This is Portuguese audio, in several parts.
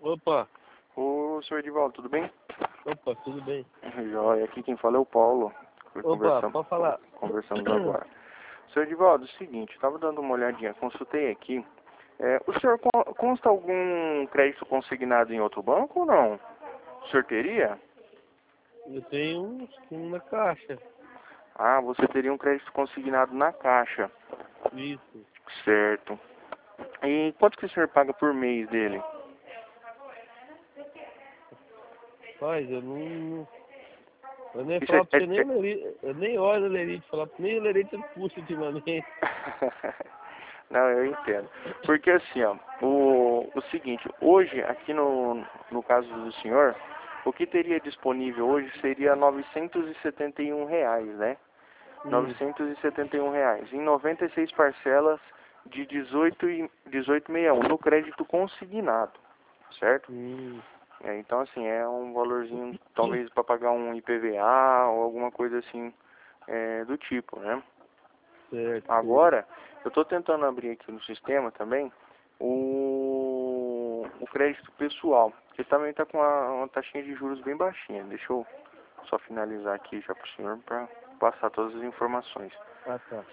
Opa, Ô, senhor Edivaldo, tudo bem? opa, tudo bem? Joia, aqui quem fala é o Paulo. Opa, pode falar. Conversamos agora. Senhor Edivaldo, é o seguinte, estava dando uma olhadinha, consultei aqui. O senhor consta algum crédito consignado em outro banco ou não? O senhor teria? Eu tenho um na caixa. Ah, você teria um crédito consignado na Caixa. Isso. Certo. E quanto que o senhor paga por mês dele? Mas eu não. Eu nem Isso falo pra você, nem o Lerite. Eu nem olho o Lerite. Falar nem o Lerite eu puxo ultimamente. Não, eu entendo. Porque assim, ó, o seguinte, hoje, aqui no caso do senhor, o que teria disponível hoje seria R$ 971, né? Hum, R$ 971, em 96 parcelas de 18,61 no crédito consignado, certo? hum. Então, assim, é um valorzinho, talvez para pagar um IPVA ou alguma coisa assim do tipo, né? Certo, certo. Agora, eu estou tentando abrir aqui no sistema também o crédito pessoal, que também está com uma taxinha de juros bem baixinha. Deixa eu só finalizar aqui já para o senhor para passar todas as informações. Ah, tá.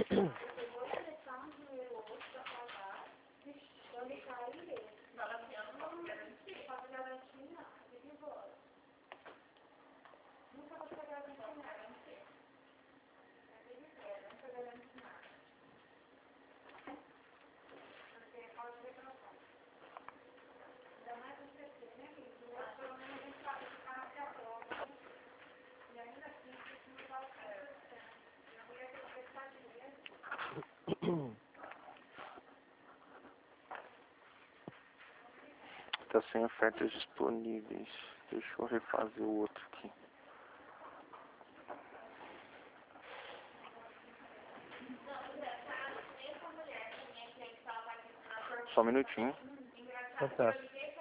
Está sem ofertas disponíveis. Deixa eu refazer o outro aqui. Só um minutinho. Ah, tá.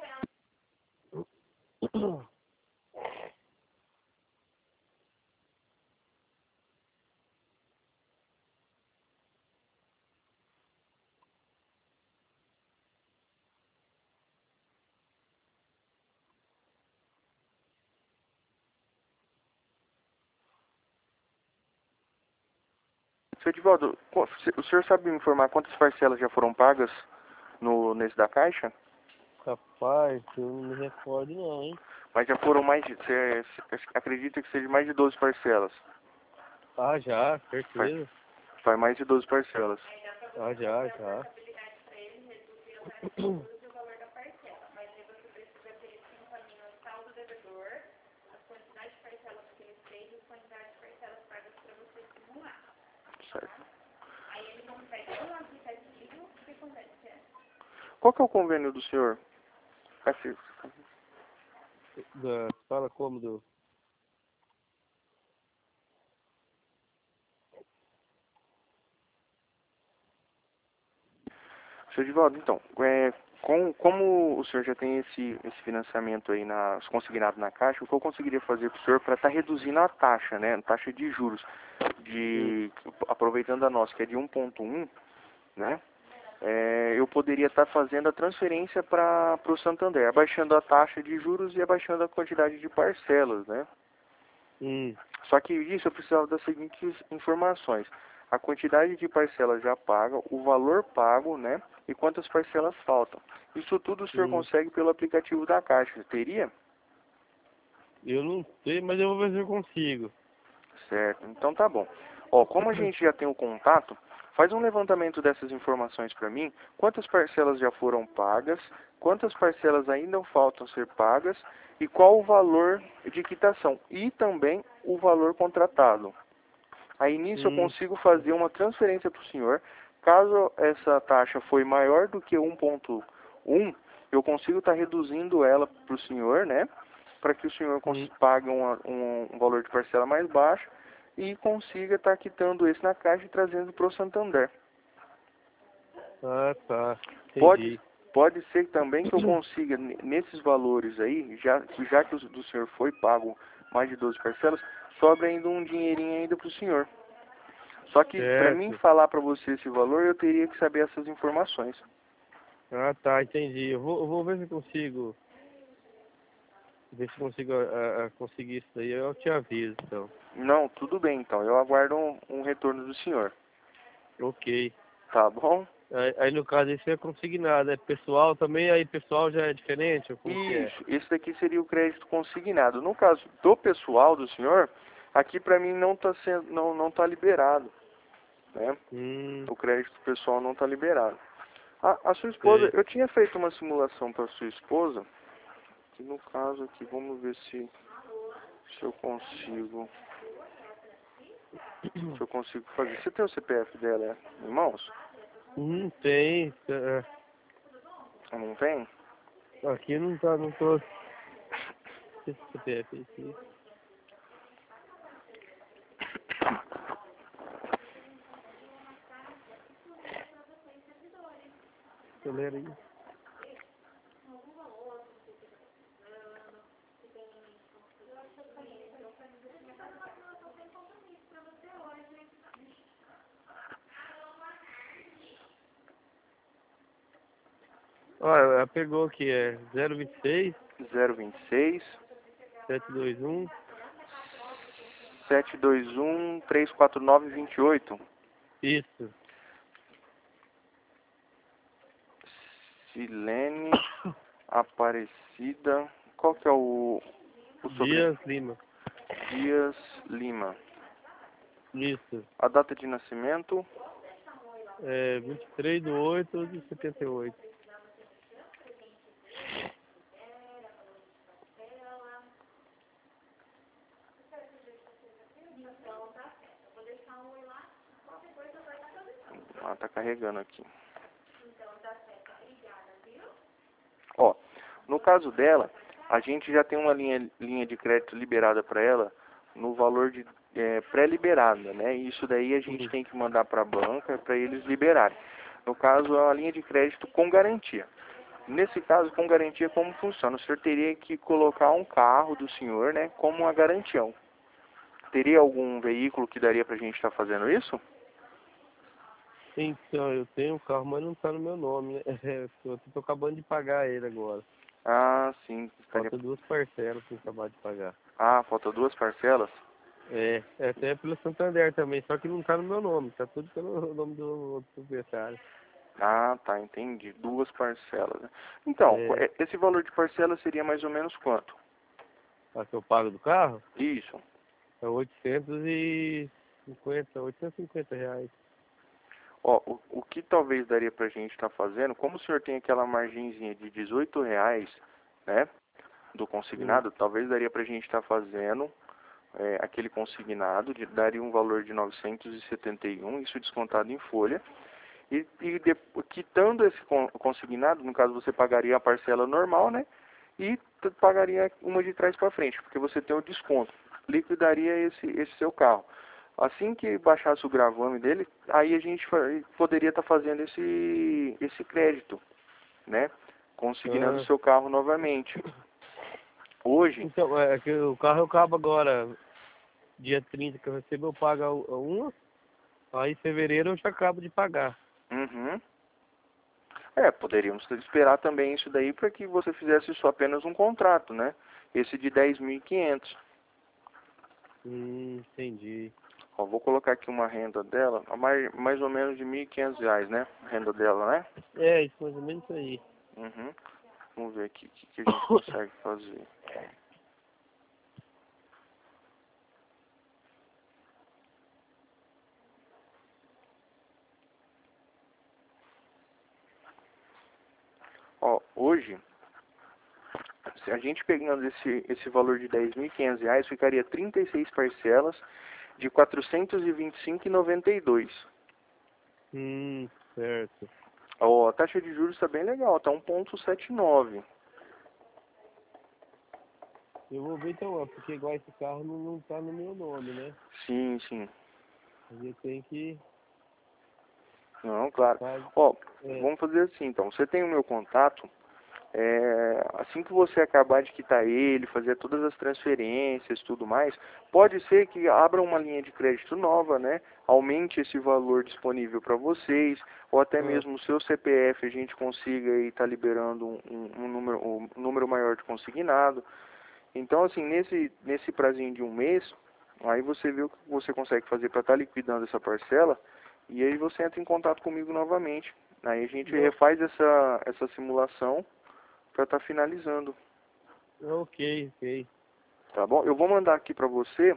Seu Edivaldo, o senhor sabe me informar quantas parcelas já foram pagas nesse da Caixa? Rapaz, eu não me recordo não, hein? Mas já foram mais de... Você acredita que seja mais de 12 parcelas? Ah, já, Faz, certeza. faz mais de 12 parcelas. Ah, já. Certo. Qual que é o convênio do senhor? Assim, Fala como do... seu Edivaldo, então, como o senhor já tem esse financiamento aí consignado na Caixa, o que eu conseguiria fazer para o senhor para estar reduzindo a taxa, né? A taxa de juros, Hum, aproveitando a nossa, que é de 1,1, né? Eu poderia estar fazendo a transferência para o Santander, abaixando a taxa de juros e abaixando a quantidade de parcelas, né? hum, Só que isso eu precisava das seguintes informações: a quantidade de parcelas já paga, o valor pago, né? E quantas parcelas faltam. Isso tudo o senhor hum. consegue pelo aplicativo da Caixa, teria? Eu não sei, mas eu vou ver se eu consigo. Certo, então tá bom. Ó, como a gente já tem o contato, faz um levantamento dessas informações para mim. Quantas parcelas já foram pagas, quantas parcelas ainda faltam ser pagas e qual o valor de quitação e também o valor contratado. Aí nisso eu Hum, consigo fazer uma transferência para o senhor. Caso essa taxa foi maior do que 1,1, eu consigo estar reduzindo ela para o senhor, né? Para que o senhor hum. pague um valor de parcela mais baixo e consiga estar quitando esse na Caixa e trazendo para o Santander. Ah, tá. Pode, Entendi. pode ser também que eu consiga, nesses valores aí, já que o do senhor foi pago mais de 12 parcelas, sobra ainda um dinheirinho ainda para o senhor. Só que para mim Certo. falar para você esse valor, eu teria que saber essas informações. Ah, tá, entendi. Eu vou ver se eu consigo. Ver se eu consigo conseguir isso daí. Eu te aviso, então. Não, tudo bem então. Eu aguardo um retorno do senhor. Ok. Tá bom? Aí no caso isso é consignado, é pessoal também, aí pessoal já é diferente, ou como que é? Isso, esse daqui seria o crédito consignado. No caso do pessoal do senhor, aqui para mim não está sendo, não tá liberado, né? O crédito pessoal não está liberado. A sua esposa, Sei. eu tinha feito uma simulação para sua esposa, que no caso aqui, vamos ver se eu consigo, se eu consigo fazer. Você tem o CPF dela em mãos? Tem. Não tem? Aqui não tá, não tô. Esse CPF aqui. Acelera aí. Ó, ela pegou aqui, é 026 026 721 721 34928. Isso. Silene Aparecida. Qual que é o sobrenome? Dias Lima. Dias Lima. Isso. A data de nascimento? É 23/8/78. Ah, tá carregando aqui. Ó, no caso dela, a gente já tem uma linha de crédito liberada para ela no valor de pré-liberada, né? E isso daí a gente tem que mandar para a banca para eles liberarem. No caso, é uma linha de crédito com garantia. Nesse caso, com garantia, como funciona? O senhor teria que colocar um carro do senhor, né, como uma garantia. Teria algum veículo que daria para a gente estar fazendo isso? Então, eu tenho um carro, mas não tá no meu nome, né? Eu tô acabando de pagar ele agora. Ah, sim. Falta 2 parcelas pra eu acabar de pagar. Ah, falta 2 parcelas? Até pelo Santander também, só que não tá no meu nome, tá tudo pelo nome do outro proprietário. Ah, tá, entendi. 2 parcelas, né? Então, É, esse valor de parcela seria mais ou menos quanto? a que eu pago do carro Isso. é 850 reais. Ó, o que talvez daria pra gente estar fazendo, como o senhor tem aquela margenzinha de R$ 18, né, do consignado, talvez daria pra gente estar fazendo aquele consignado, daria um valor de 971, isso descontado em folha, quitando esse consignado, no caso você pagaria a parcela normal, né, e pagaria uma de trás para frente, porque você tem o desconto, liquidaria esse seu carro. Assim que baixasse o gravame dele, aí a gente poderia estar fazendo esse crédito, né, consignando o Ah, seu carro novamente. Hoje, então, é que o carro eu acabo agora, dia 30 que eu recebo, eu pago uma, aí em fevereiro eu já acabo de pagar. uhum. Poderíamos esperar também isso daí para que você fizesse só apenas um contrato, né? Esse de 10.500. Entendi. Ó, vou colocar aqui uma renda dela, mais ou menos de R$ 1.500, né? A renda dela, né? É, isso mais ou menos isso aí. Uhum. Vamos ver aqui o que a gente consegue fazer. Ó, hoje, se a gente pegando esse valor de R$ 10.500, ficaria 36 parcelas de R$ 425,92. Certo. Ó, a taxa de juros está bem legal, tá 1,79. Eu vou ver então, ó, porque igual esse carro não tá no meu nome, né? Sim, sim. Aí eu tenho que Não, claro. pagar. Ó, É, vamos fazer assim, então. Você tem o meu contato. Assim que você acabar de quitar ele, fazer todas as transferências, tudo mais, pode ser que abra uma linha de crédito nova, né? Aumente esse valor disponível para vocês, ou até mesmo o seu CPF a gente consiga estar liberando um número maior de consignado. Então, assim, nesse prazinho de um mês, aí você vê o que você consegue fazer para estar liquidando essa parcela, e aí você entra em contato comigo novamente. Aí a gente refaz essa simulação para estar finalizando. Ok, ok. Tá bom? Eu vou mandar aqui para você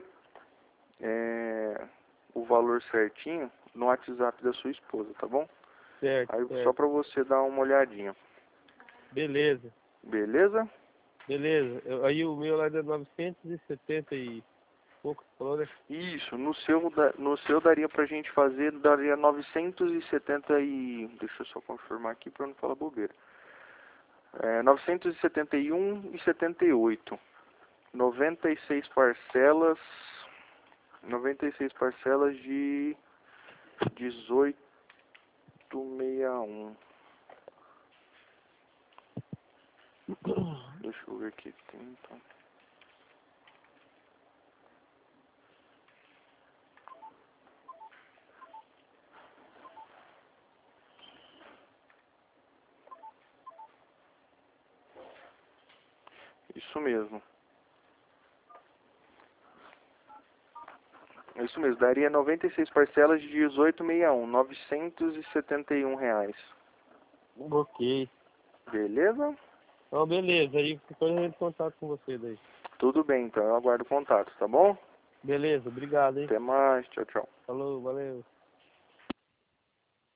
o valor certinho no WhatsApp da sua esposa, tá bom? Certo, Aí certo. só para você dar uma olhadinha. Beleza. Beleza? Beleza. Aí o meu lá é 970 e pouco, falou, né? Isso, no seu daria pra gente fazer, daria 970 e... Deixa eu só confirmar aqui para não falar bobeira. 971,78. 96 parcelas, 96 parcelas de 18,61. Deixa eu ver aqui. Então. Isso mesmo. Isso mesmo, daria 96 parcelas de 18,61, R$ 971. Ok. Beleza? Então, beleza. Aí depois eu entro em contato com você daí. Tudo bem, então eu aguardo o contato, tá bom? Beleza, obrigado, hein? Até mais, tchau, tchau. Falou, valeu.